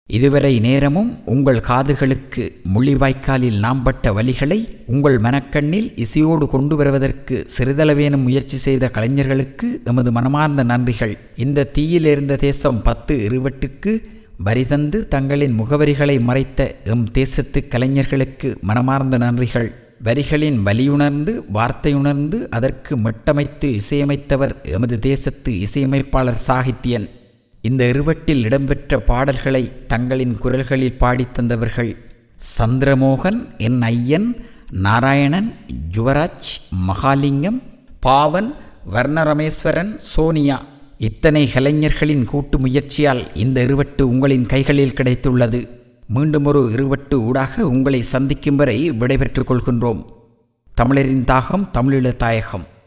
இதுவரை நேரமும் உங்கள் காதுகளுக்கு முள்ளிவாய்க்காலில் நாம் பட்ட வலிகளை உங்கள் மனக்கண்ணில் இசையோடு கொண்டு வருவதற்கு சிறிதளவேனும் முயற்சி செய்த கலைஞர்களுக்கு எமது மனமார்ந்த நன்றிகள். இந்த தீயில் எரிந்த தேசம் 10 இருவட்டுக்கு வரிதந்து தங்களின் முகவரிகளை மறைத்த எம் தேசத்து கலைஞர்களுக்கு மனமார்ந்த நன்றிகள். வரிகளின் வலியுணர்ந்து வார்த்தையுணர்ந்து அதற்கு மெட்டமைத்து இசையமைத்தவர் எமது தேசத்து இசையமைப்பாளர் சாகித்யன். இந்த இருவட்டில் இடம்பெற்ற பாடல்களை தங்களின் குரல்களில் பாடித்தந்தவர்கள் சந்திரமோகன், என் ஐயன், நாராயணன், யுவராஜ், மகாலிங்கம், பாவன், வர்ணரமேஸ்வரன், சோனியா. இத்தனை கலைஞர்களின் கூட்டு முயற்சியால் இந்த இருவட்டு உங்களின் கைகளில் கிடைத்துள்ளது. மீண்டும் ஒரு இருவட்டு ஊடாக உங்களை சந்திக்கும் வரை விடைபெற்றுக் கொள்கின்றோம். தமிழரின் தாகம், தமிழீழ தாயகம்.